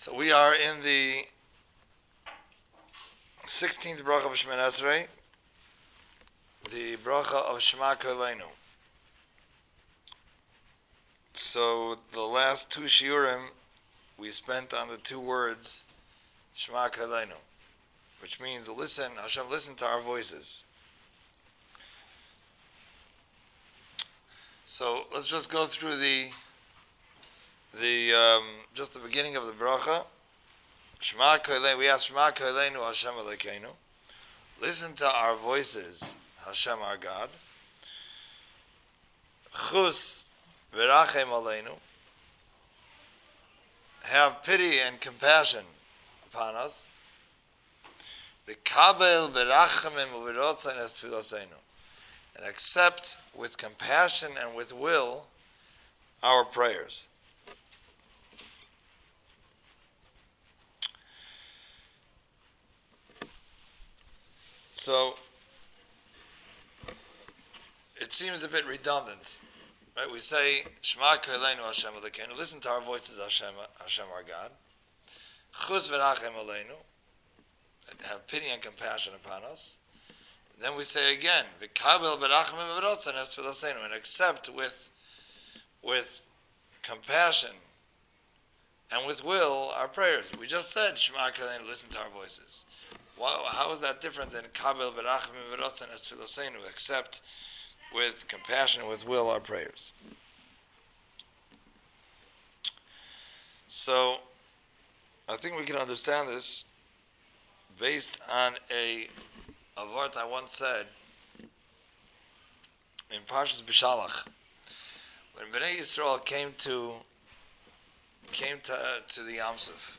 So we are in the 16th bracha of Shemoneh Esrei, the bracha of Shema Koleinu. So the last two shiurim we spent on the two words Shema Koleinu, which means listen, Hashem, listen to our voices. So let's just go through the just the beginning of the bracha. Shema Koleinu, we ask Shema Koleinu Hashem Elokeinu. Listen to our voices, Hashem our God. Chus v'rachem aleinu. Have pity and compassion upon us. V'kabel b'rachamim u'v'rotzain es tfiloseinu. And accept with compassion and with will our prayers. So, it seems a bit redundant, right? We say, Shema Koleinu Hashem Elokeinu, listen to our voices, Hashem our God. Chus v'rachem aleinu, have pity and compassion upon us. And then we say again, V'kabel b'rachamim v'rotzain es tfiloseinu, and accept with compassion and with will our prayers. We just said, Shema Koleinu, listen to our voices. How is that different than Kabel Berachim V'Rotzain Es Tfiloseinu, accept with compassion and with will our prayers? So, I think we can understand this based on a word I once said in Parshas B'Shalach. When Bnei Yisrael came to the Yam Suf,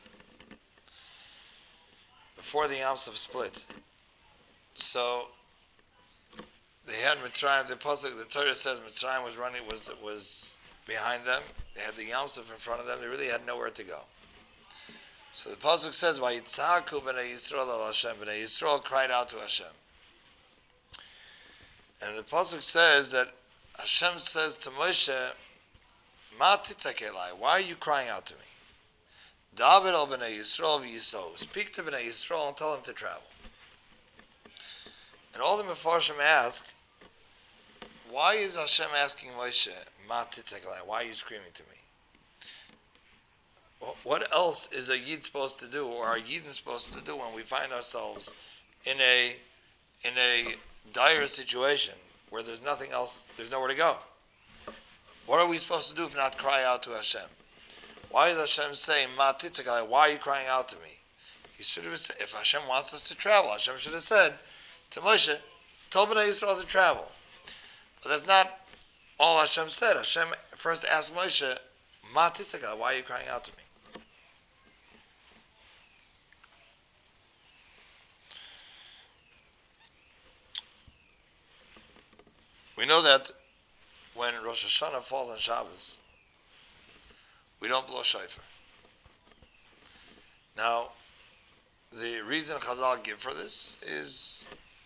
before the Yam Suf split. So they had Mitzrayim. The Torah says Mitzrayim was behind them. They had the Yam Suf in front of them. They really had nowhere to go. So the pasuk says, "Vayitzaku b'nei Yisrael al Hashem." Bnei Yisrael cried out to Hashem. And the pasuk says that Hashem says to Moshe, "Ma titzak elai? Why are you crying out to me? David al b'nei Yisrael v'yiso." Speak to b'nei Yisrael and tell them to travel. And all the Mefarshim asked, why is Hashem asking Moshe, Ma titzak elai? Why are you screaming to me? What else is a Yid supposed to do, or are Yidden supposed to do when we find ourselves in a dire situation where there's nothing else, there's nowhere to go? What are we supposed to do if not cry out to Hashem? Why is Hashem saying, Ma titzakai, why are you crying out to me? He should have said, if Hashem wants us to travel, Hashem should have said to Moshe, tell Bnei Yisrael to travel. But that's not all Hashem said. Hashem first asked Moshe, Ma titzakai, why are you crying out to me? We know that when Rosh Hashanah falls on Shabbos, we don't blow shofar. Now, the reason Chazal give for this is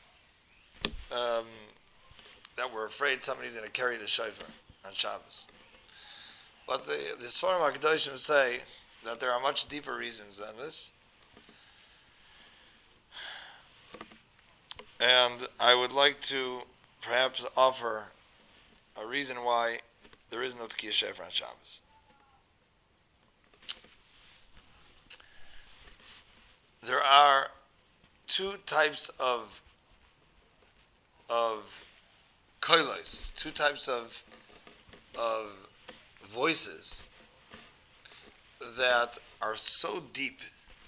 that we're afraid somebody's going to carry the shofar on Shabbos. But the Sforim HaKadoshim say that there are much deeper reasons than this. And I would like to perhaps offer a reason why there is no Tkiyah Shofar on Shabbos. There are two types of koilos, two types of voices that are so deep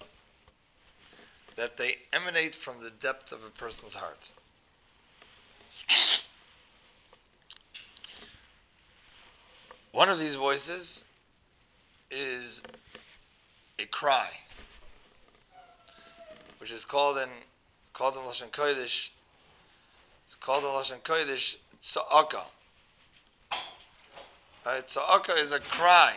that they emanate from the depth of a person's heart. One of these voices is a cry, which is called in Lashon Kodesh. It's called in Lashon Kodesh tza'aka. Tza'aka is a cry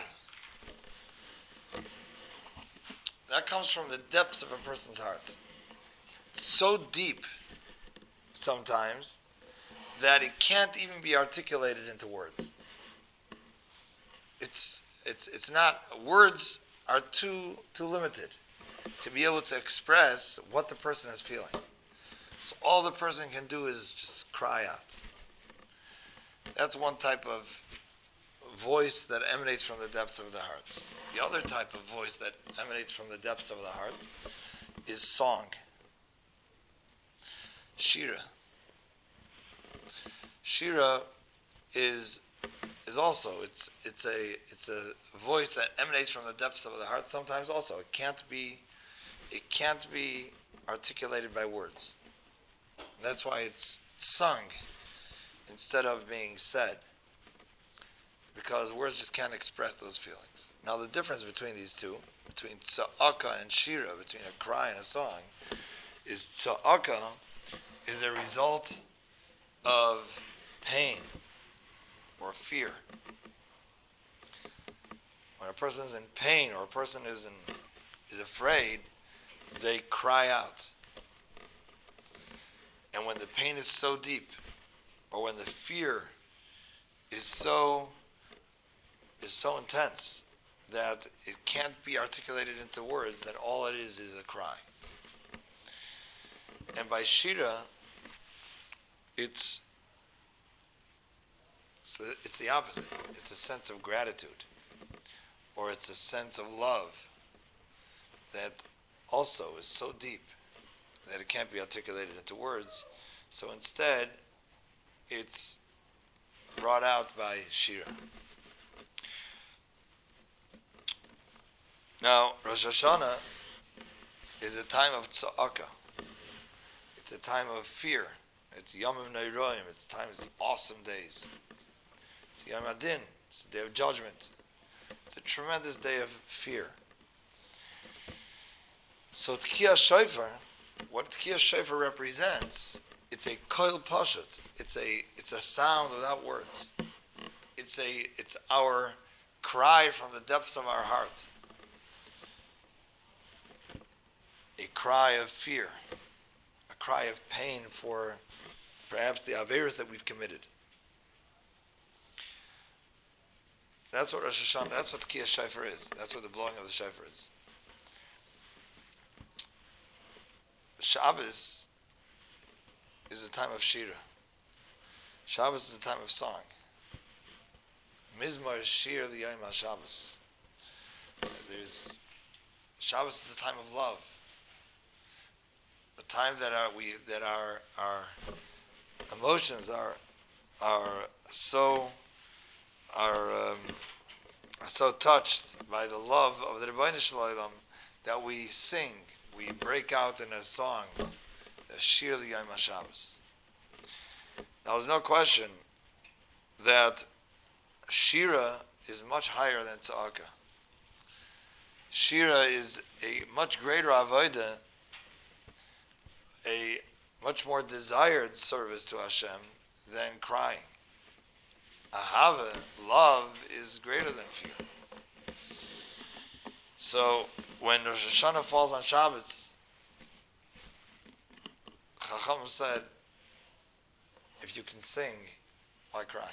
that comes from the depths of a person's heart. It's so deep sometimes that it can't even be articulated into words. It's not words are too limited to be able to express what the person is feeling. So all the person can do is just cry out. That's one type of voice that emanates from the depth of the heart. The other type of voice that emanates from the depths of the heart is song. Shira. Shira is also it's a voice that emanates from the depths of the heart. Sometimes also it can't be articulated by words. That's why it's sung instead of being said, because words just can't express those feelings. Now the difference between these two, between tza'aka and shira, between a cry and a song, is tza'aka is a result of pain or fear. When a person is in pain or a person is afraid, they cry out. And when the pain is so deep, or when the fear is so intense that it can't be articulated into words, then all it is a cry. And by shira, it's the opposite. It's a sense of gratitude, or it's a sense of love that also is so deep that it can't be articulated into words. So instead, it's brought out by shira. Now, Rosh Hashanah is a time of tza'aka. It's a time of fear. It's Yomim Neiroim. It's awesome days. It's Yom Adin. It's a day of judgment. It's a tremendous day of fear. So Tkiyah Shofar, what Tkiyah Shofar represents, it's a koil pashut. It's a sound without words. It's our cry from the depths of our heart. A cry of fear, a cry of pain for perhaps the averos that we've committed. That's what Rosh Hashanah, that's what Tkiyah Shofar is. That's what the blowing of the shofar is. Shabbos is a time of shira. Shabbos is a time of song. Mizmor shir liyom HaShabbos. Shabbos is the time of love. The time that our emotions are so touched by the love of the Rebbeinu Shalom that we sing, we break out in a song, the Shir Liyom HaShabbos. Now there's no question that Shira is much higher than Tza'aka. Shira is a much greater avodah, a much more desired service to Hashem than crying. Ahava, love, is greater than fear. So when Rosh Hashanah falls on Shabbos, Chacham said, if you can sing, why cry?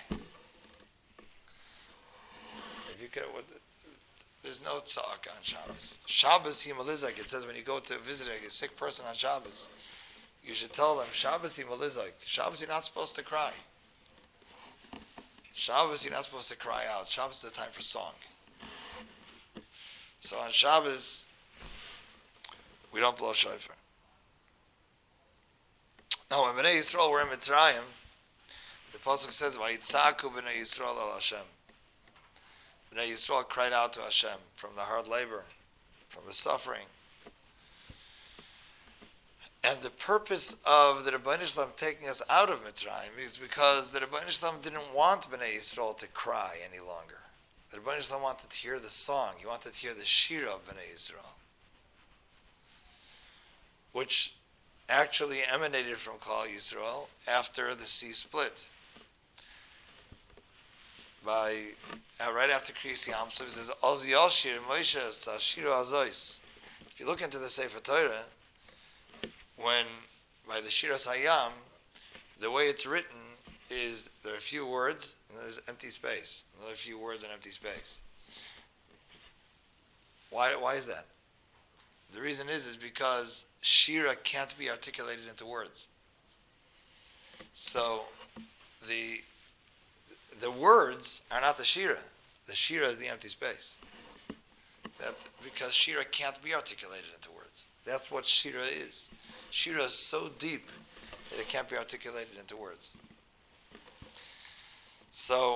If you can, there's no tza'ak on Shabbos. Shabbos himalizak. It says when you go to visit a sick person on Shabbos, you should tell them, Shabbos himalizak. Shabbos, you're not supposed to cry. Shabbos, you're not supposed to cry out. Shabbos is the time for song. So on Shabbos, we don't blow shofar. Now, when Bnei Yisrael were in Mitzrayim, the pasuk says, "Vayitzaku Bnei Yisrael el Hashem." Bnei Yisrael cried out to Hashem from the hard labor, from the suffering. And the purpose of the Rebbeinu Shalom taking us out of Mitzrayim is because the Rebbeinu Shalom didn't want Bnei Yisrael to cry any longer. The Rebbeinu Shalom wanted to hear the song. He wanted to hear the shira of Bnei Yisrael, which actually emanated from Klal Yisrael after the sea split. Right after Kriyas Yam Suf, it says, "Oz Yoshir Moshe Sashiru Azois." If you look into the Sefer Torah, when by the Shiras Hayam, the way it's written is there are a few words and there's empty space. Another few words and empty space. Why is that? The reason is because Shira can't be articulated into words. So the words are not the Shira. The Shira is the empty space. That because Shira can't be articulated into words. That's what Shira is. Shira is so deep that it can't be articulated into words. So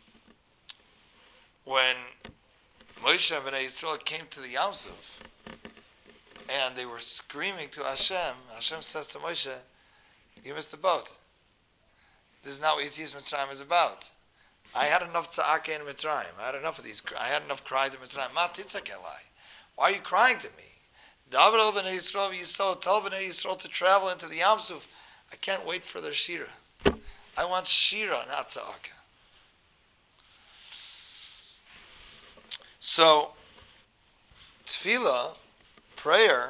when Moshe and Bnei Yisrael came to the Yam Suf and they were screaming to Hashem, Hashem says to Moshe, "You missed the boat. This is not what Yetzias Mitzrayim is about. I had enough tza'aka in Mitzrayim. I had enough of these. I had enough cries in Mitzrayim. Ma titzak elai. Why are you crying to me? David el b'nei Yisrael v'Yisrael, tell b'nei Yisrael to travel into the Yam Suf. I can't wait for their shira. I want shira, not tza'aka." So, tefillah, prayer,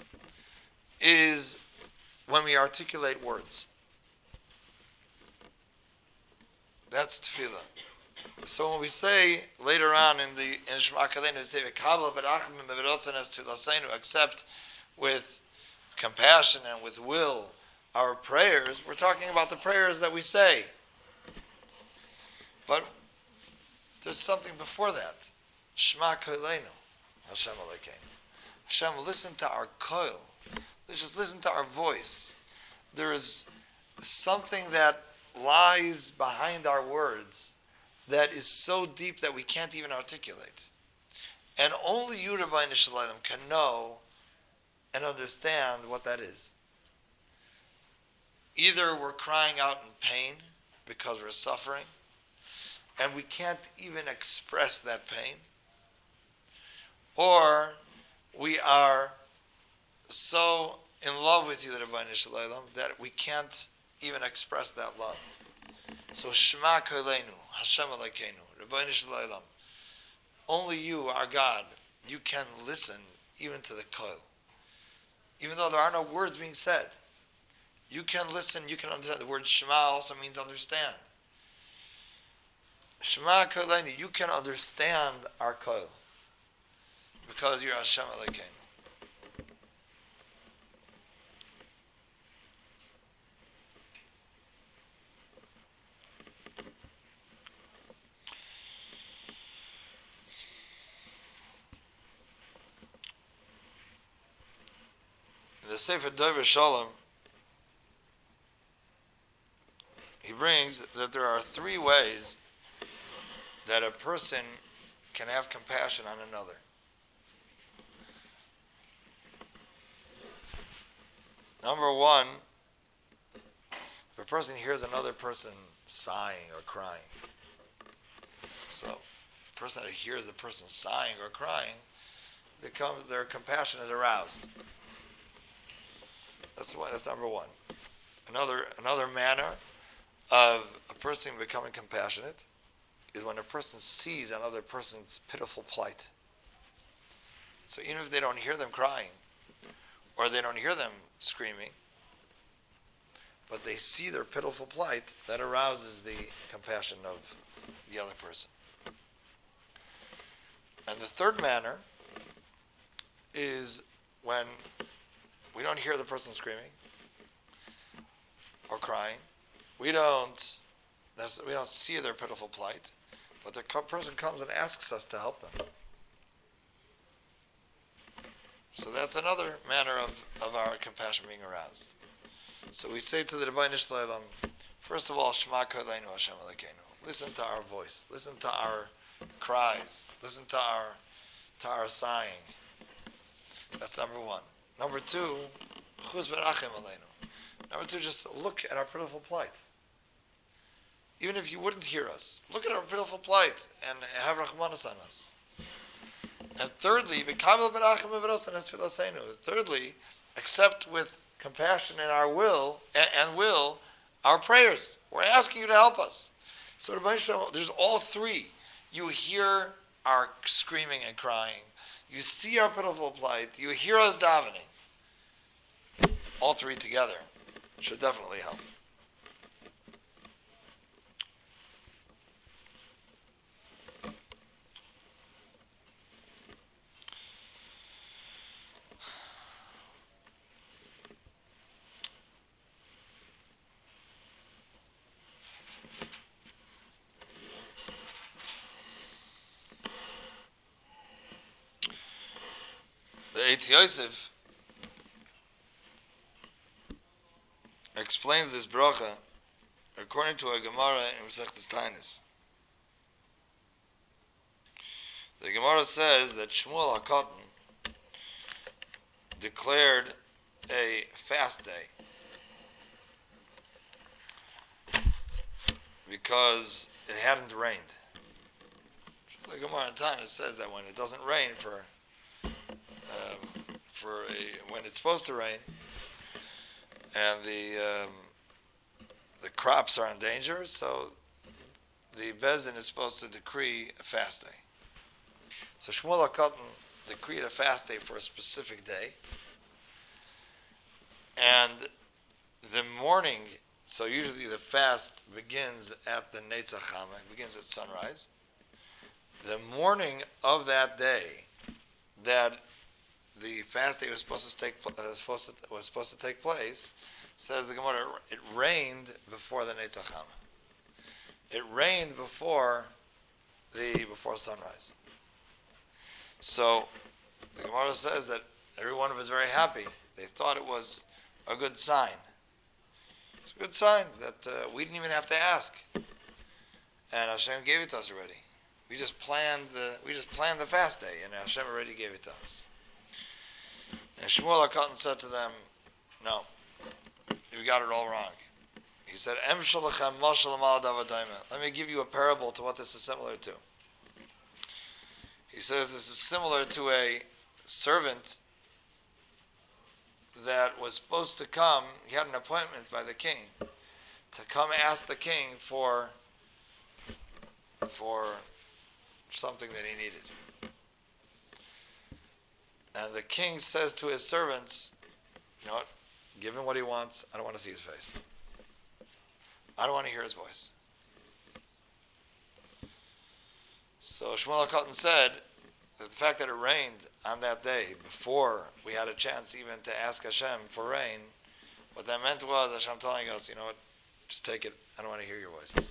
is when we articulate words. That's tefillah. So when we say later on in Shema Kaleinu, we say v'kabel v'rachmim v'rotzen es tefillasenu, accept with compassion and with will our prayers, we're talking about the prayers that we say. But there's something before that. Shema Kaleinu, Hashem Elokeinu. Hashem, listen to our koil. Just listen to our voice. There is something that lies behind our words that is so deep that we can't even articulate. And only you, Rabbeinu Shalom, can know and understand what that is. Either we're crying out in pain because we're suffering, and we can't even express that pain, or we are so in love with you, Rabbeinu Shalom, that we can't even express that love. So Shema Kaleinu, Hashem Elokeinu, Rabbeinu Shalom, only you, our God, you can listen even to the koil. Even though there are no words being said, you can listen, you can understand. The word Shema also means understand. Shema Kaleinu, you can understand our koil because you're Hashem Elokeinu. In the Sefer Dover Shalom, he brings that there are 3 ways that a person can have compassion on another. Number 1, if a person hears another person sighing or crying. So, the person that hears the person sighing or crying, their compassion is aroused. That's number 1. Another manner of a person becoming compassionate is when a person sees another person's pitiful plight. So even if they don't hear them crying, or they don't hear them screaming, but they see their pitiful plight, that arouses the compassion of the other person. And the third manner is when we don't hear the person screaming or crying. We don't see their pitiful plight, but the person comes and asks us to help them. So that's another manner of our compassion being aroused. So we say to the Rabbeinu Shalom, first of all, Shema Kaleinu Hashem Elokeinu. Listen to our voice. Listen to our cries. Listen to our sighing. That's number 1. Number 2, Chuz v'rachem aleinu. Number 2, just look at our pitiful plight. Even if you wouldn't hear us, look at our pitiful plight and have rachmanas on us. And thirdly, v'kabel v'rachem v'rotzen es tefillasenu. Thirdly, accept with compassion in our will and will our prayers. We're asking you to help us. So there's all 3. You hear our screaming and crying. You see our pitiful plight. You hear us davening. All 3 together should definitely help. Eitz Yosef explains this bracha according to a Gemara in Masechtas Taanis. The Gemara says that Shmuel HaKatan declared a fast day because it hadn't rained. The Gemara in Taanis says that when it doesn't rain when it's supposed to rain, and the crops are in danger, so the Beis Din is supposed to decree a fast day. So Shmuel HaKatan decreed a fast day for a specific day, and the morning. So usually the fast begins at the Netzach Chama, it begins at sunrise. The morning of that day, that the fast day was supposed to take place, says the Gemara, it rained before the Netzach Chama. It rained before sunrise. So the Gemara says that everyone was very happy. They thought it was a good sign. It's a good sign that we didn't even have to ask, and Hashem gave it to us already. We just planned the fast day, and Hashem already gave it to us. And Shmuel HaKatan said to them, "No, you got it all wrong." He said, "Em shalachem mashal amal davadayma." Let me give you a parable to what this is similar to. He says this is similar to a servant that was supposed to come. He had an appointment by the king to come ask the king for something that he needed. And the king says to his servants, "You know what? Give him what he wants. I don't want to see his face. I don't want to hear his voice." So Shmuel HaKatan said that the fact that it rained on that day before we had a chance even to ask Hashem for rain, what that meant was Hashem telling us, "You know what? Just take it. I don't want to hear your voices."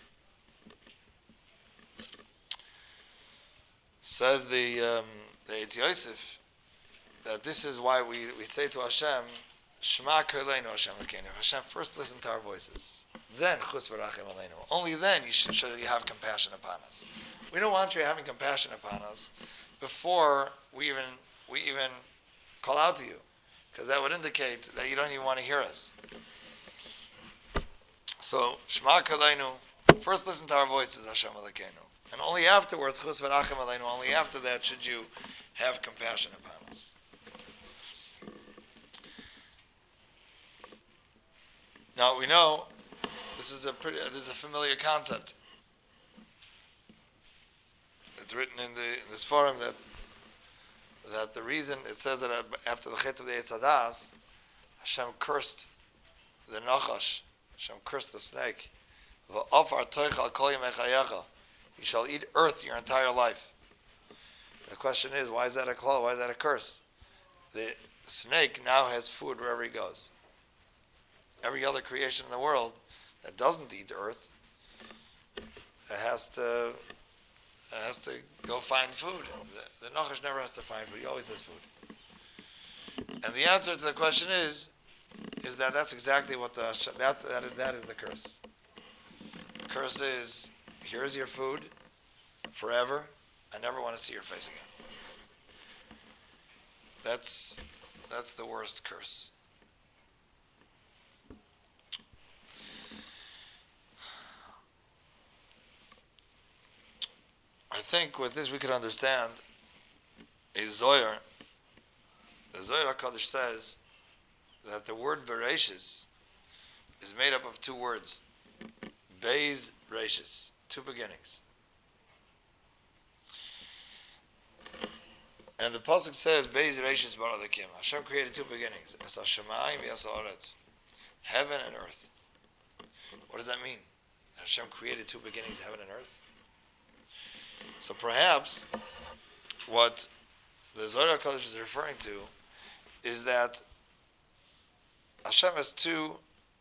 Says the Eitz Yosef that this is why we say to Hashem, "Shema Koleinu Hashem Elokeinu." Hashem, first listen to our voices, then Chus v'rachem aleinu. Only then you should show that you have compassion upon us. We don't want you having compassion upon us before we even call out to you, because that would indicate that you don't even want to hear us. So Shema Koleinu, first listen to our voices, Hashem Elokeinu, and only afterwards Chus v'rachem aleinu. Only after that should you have compassion upon us. Now we know this is a familiar concept. It's written in this forum that the reason it says that after the Chet of the Eitz Hadas, Hashem cursed the Nachash. Hashem cursed the snake. V'afar toichal kol yemei chayecha. You shall eat earth your entire life. The question is, why is that a klal? Why is that a curse? The snake now has food wherever he goes. Every other creation in the world that doesn't eat earth has to go find food. The Nachash never has to find food. He always has food. And the answer to the question is that that's exactly what that is the curse. The curse is, here's your food forever. I never want to see your face again. That's the worst curse. I think with this we could understand a Zohar. The Zohar HaKadosh says that the word Bereshis is made up of two words. Beis Reshis, two beginnings. And the pasuk says, Beis Reshis bara Elokim. Hashem created two beginnings. Es hashamayim v'es haaretz. Heaven and earth. What does that mean? Hashem created two beginnings, heaven and earth? So perhaps what the Zohar HaKadosh is referring to is that Hashem has two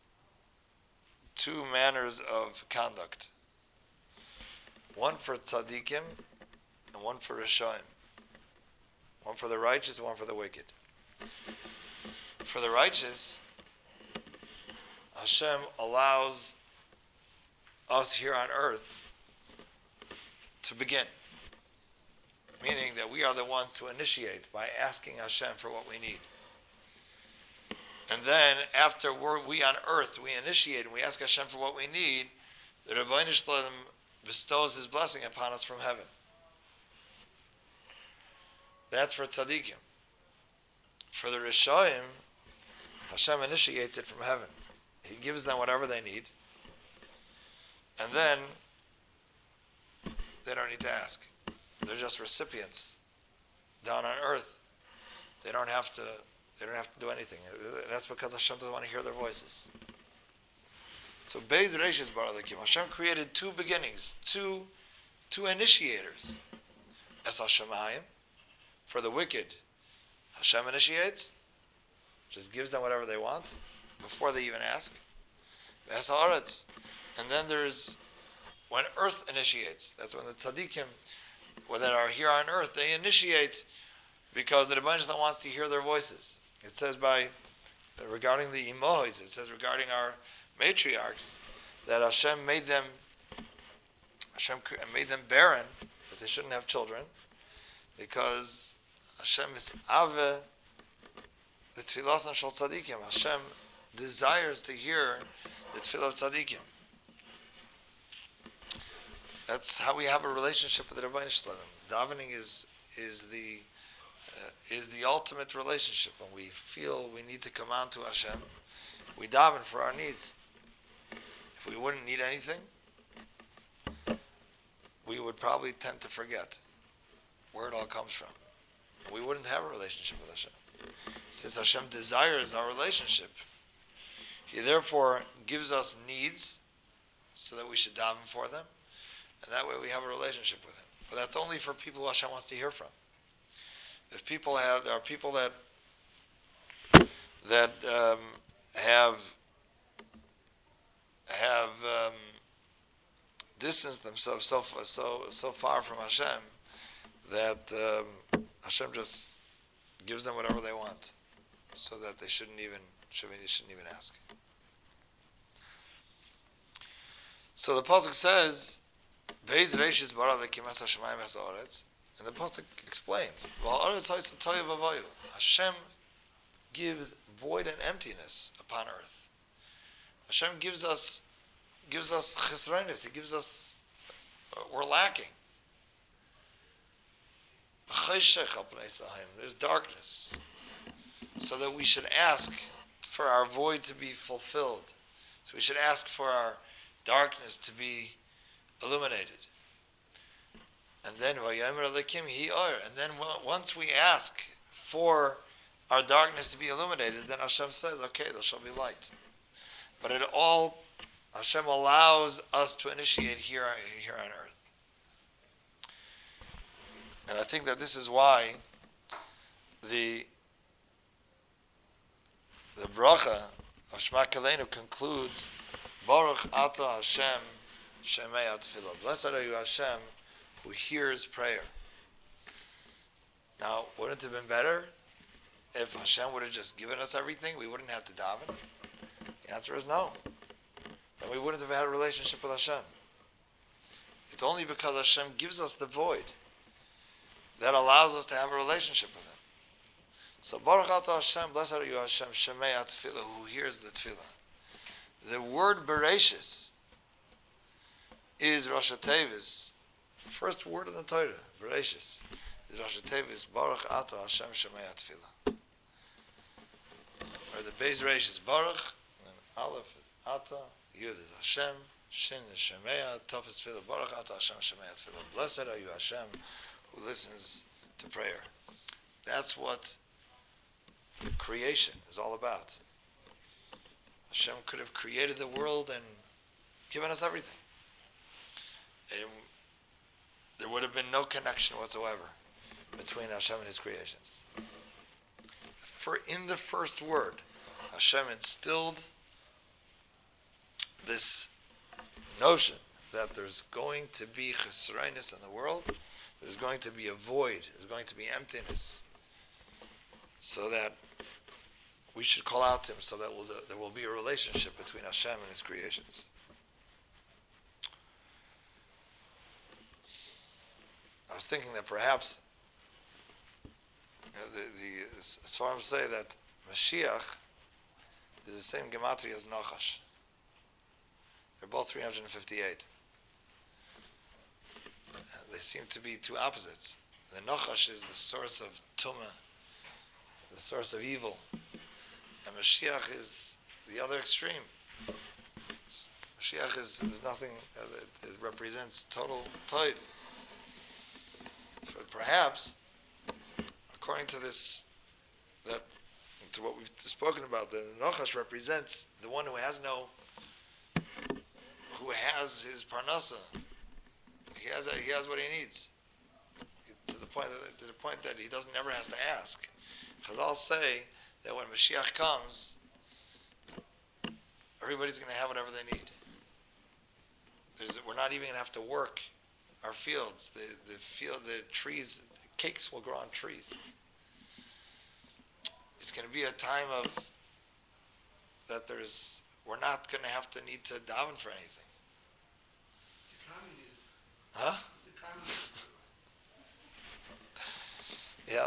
manners of conduct. One for tzaddikim and one for Rishoim. One for the righteous, one for the wicked. For the righteous, Hashem allows us here on earth to begin. Meaning that we are the ones to initiate by asking Hashem for what we need. And then after we on earth, we initiate and we ask Hashem for what we need, the Rebbeinu Shalom bestows His blessing upon us from heaven. That's for tzaddikim. For the Rishoyim, Hashem initiates it from heaven. He gives them whatever they need. And then they don't need to ask. They're just recipients down on earth. They don't have to do anything. That's because Hashem doesn't want to hear their voices. So Beis Reishis Bar Elikim, Hashem created two beginnings, two initiators. Es Hashemayim, for the wicked, Hashem initiates, just gives them whatever they want before they even ask. Es Haaretz, and then there's when earth initiates. That's when the tzaddikim that are here on earth, they initiate because the Rebbeinu Shalom wants to hear their voices. It says regarding the imohis, it says regarding our matriarchs, that Hashem made them barren, that they shouldn't have children, because Hashem is ave the tfilas shel tzaddikim. Hashem desires to hear the tefillah of tzaddikim. That's how we have a relationship with the Rebbeinu Shalom. Davening is the ultimate relationship. When we feel we need to come on to Hashem, we daven for our needs. If we wouldn't need anything, we would probably tend to forget where it all comes from. We wouldn't have a relationship with Hashem. Since Hashem desires our relationship, He therefore gives us needs so that we should daven for them, and that way we have a relationship with Him. But that's only for people who Hashem wants to hear from. If there are people that have distanced themselves so far from Hashem that Hashem just gives them whatever they want, so that they shouldn't even ask. So the pasuk says, "Beis Reishis bara lekim es hashamayim es haaretz," and the pasuk explains, Hashem gives void and emptiness upon earth. Hashem gives us chisroinus. He gives us we're lacking. There's darkness, so that we should ask for our void to be fulfilled. So we should ask for our darkness to be illuminated. And then once we ask for our darkness to be illuminated, then Hashem says, okay, there shall be light. But Hashem allows us to initiate here on earth. And I think that this is why the bracha of Shema Keleinu concludes, Baruch Ata Hashem Shemei Atfilah. Blessed are you, Hashem, who hears prayer. Now, wouldn't it have been better if Hashem would have just given us everything? We wouldn't have to daven? The answer is no. Then we wouldn't have had a relationship with Hashem. It's only because Hashem gives us the void that allows us to have a relationship with Him. So, Baruch Atah Hashem, blessed are you, Hashem, Shemei Atfilah, who hears the tefillah. The word Bereshis is Rosh Tevis. First word in the Torah, Bereshis. The Rosh Tevis, Baruch Atah Hashem, Shemei Atfilah. Or the Beis Reishis, Baruch, and Aleph is Atah, Yud is Hashem, Shin is Shemei, Tov is Tefillah, Baruch Atah Hashem, Shemei Atfilah. Blessed are you, Hashem, who listens to prayer. That's what creation is all about. Hashem could have created the world and given us everything. There would have been no connection whatsoever between Hashem and His creations. In the first word, Hashem instilled this notion that there's going to be chesroinus in the world, there's going to be a void, there's going to be emptiness so that we should call out to Him, so that there will be a relationship between Hashem and His creations. I was thinking that perhaps the Sfarim say that Mashiach is the same gematria as Nachash. They're both 358. They seem to be two opposites. The Nachash is the source of Tumah, the source of evil, and Mashiach is the other extreme. Mashiach is nothing. It represents total Toid. But perhaps, according to this, to what we've spoken about, the Nachash represents the one who has his parnasa. He has what he needs, to the point that he never has to ask. Chazal say that when Mashiach comes, everybody's going to have whatever they need. We're not even going to have to work our fields. The trees, cakes will grow on trees. It's going to be a time of that we're not going to have to need to daven for anything. Huh? Yeah.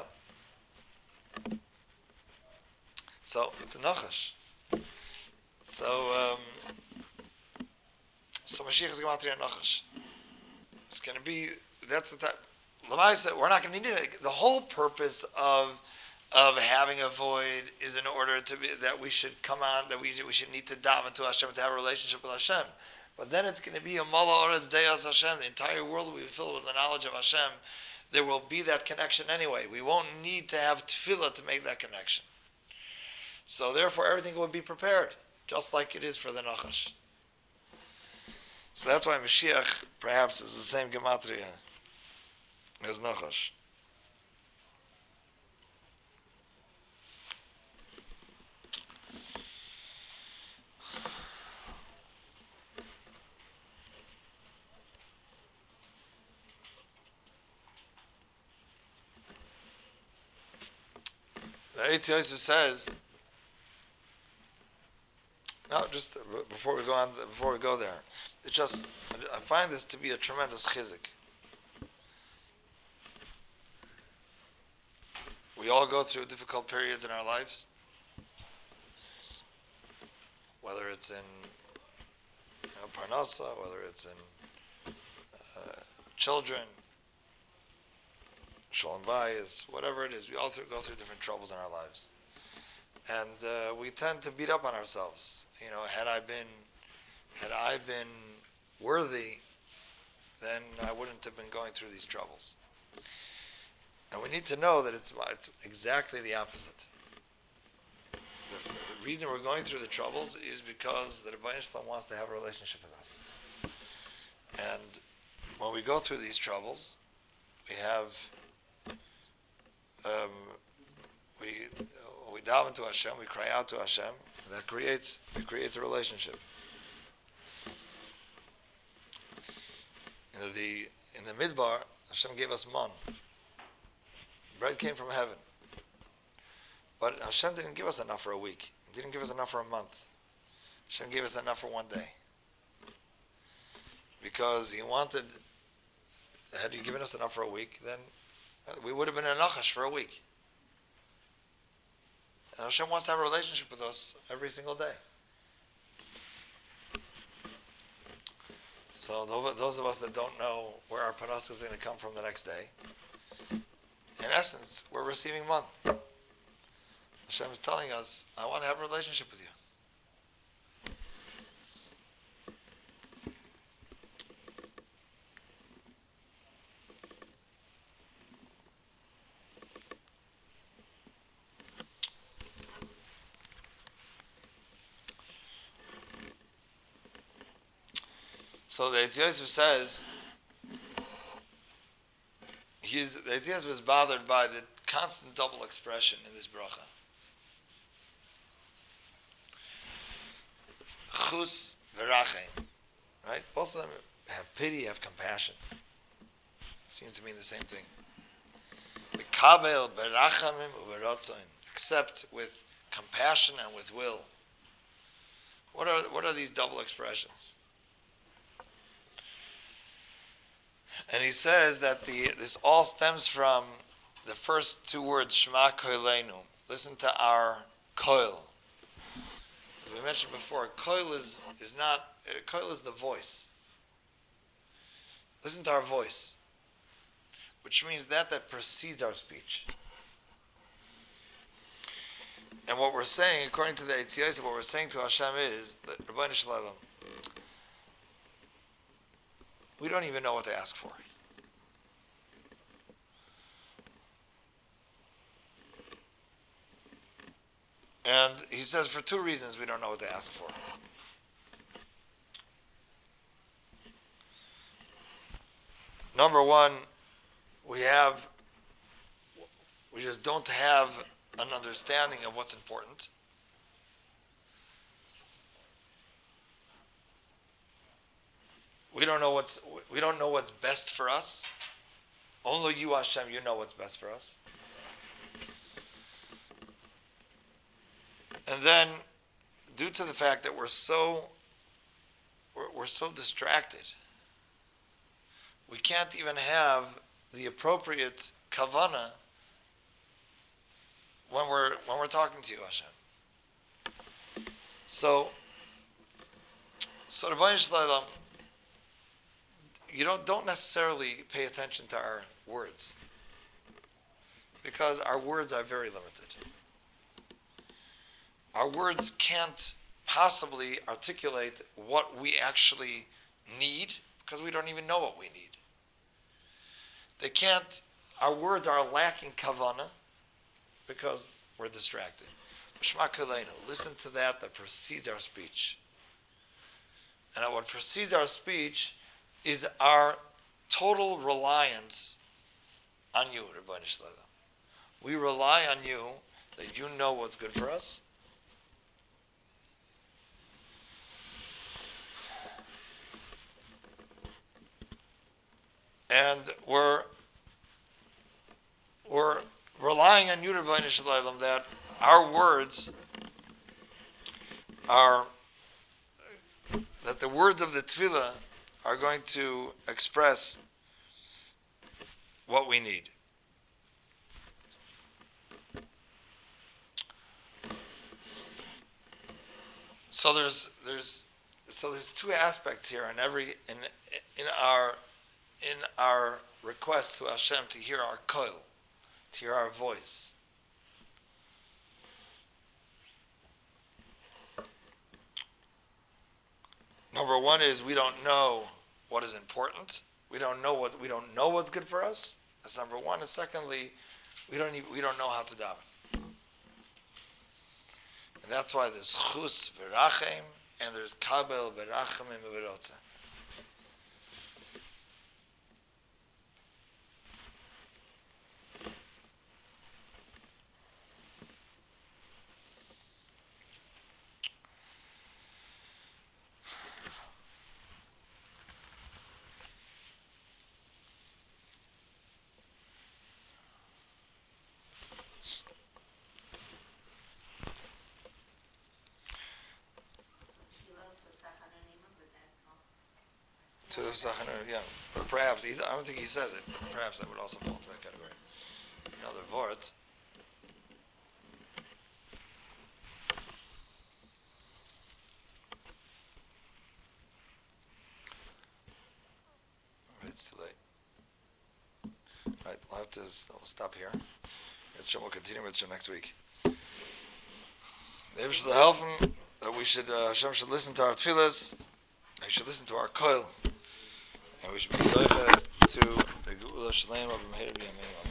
So it's a nachash. So Mashiach is gematria nachash. It's going to be, that's the type. Lamaisa, we're not going to need it. The whole purpose of having a void is in order to be that we should come on, that we should need to daven to Hashem, to have a relationship with Hashem. But then it's going to be a Mala Oretz Deus Hashem. The entire world will be filled with the knowledge of Hashem. There will be that connection anyway. We won't need to have tefillah to make that connection. So therefore, everything will be prepared, just like it is for the Nachash. So that's why Mashiach perhaps is the same gematria as Nachash. The Eitz Yosef says, no, just before we go there, I find this to be a tremendous chizik. We all go through difficult periods in our lives, whether it's in parnasa, whether it's in children, shalom bayis, whatever it is. We all go through different troubles in our lives, and we tend to beat up on ourselves. Had I been worthy, then I wouldn't have been going through these troubles. And we need to know that it's exactly the opposite. The reason we're going through the troubles is because the Rebbeinu Shalom wants to have a relationship with us. And when we go through these troubles, we daven to Hashem, we cry out to Hashem, and that creates a relationship. In the Midbar, Hashem gave us man. Bread came from heaven. But Hashem didn't give us enough for a week. He didn't give us enough for a month. Hashem gave us enough for one day. Because He wanted, had He given us enough for a week, then we would have been in Nachash for a week. And Hashem wants to have a relationship with us every single day. So those of us that don't know where our panas is going to come from the next day, in essence, we're receiving man. Hashem is telling us, I want to have a relationship with you. So the Eitz Yosef says, the Eitz Yosef is bothered by the constant double expression in this bracha. Chus v'rachem, right? Both of them have pity, have compassion. Seem to mean the same thing. V'kabel b'rachamim u'v'rotzoin. accept with compassion and with will. What are these double expressions? And he says that this all stems from the first two words, Shema Koilenu. Listen to our koil. As we mentioned before, koil is the voice. Listen to our voice, which means that precedes our speech. And what we're saying, according to the Eitziyos, what we're saying to Hashem is that Rabbeinu Shalom, we don't even know what to ask for. And he says for two reasons we don't know what to ask for. Number one, we just don't have an understanding of what's important. We don't know what's best for us. Only you, Hashem, you know what's best for us. And then, due to the fact that we're so distracted, we can't even have the appropriate kavanah when we're talking to you, Hashem. So Rabbeinu Shalom, you don't necessarily pay attention to our words, because our words are very limited. Our words can't possibly articulate what we actually need, because we don't even know what we need. Our words are lacking kavanah, because we're distracted. Shema Koilenu, listen to that precedes our speech. And what precedes our speech is our total reliance on you, Rabbeinu Shalom. We rely on you, that you know what's good for us. And we're relying on you, Rabbeinu Shalom, that our words that the words of the tefillah are going to express what we need. So there's two aspects here in our request to Hashem to hear our koil, to hear our voice. Number one is we don't know what is important. We don't know what's good for us. That's number one. And secondly, we don't know how to daven. And that's why there's chus v'rachem and there's kabel v'rachamim v'rotza. Yeah, or perhaps I don't think he says it. But perhaps that would also fall into that category. Another vort. It's too late. Right, we'll stop here. We'll continue with it next week. Maybe should help him that Hashem should listen to our tefillahs. He should listen to our koil. And we should be zoicha to the Geula Shalem of Meher B'Yameinu.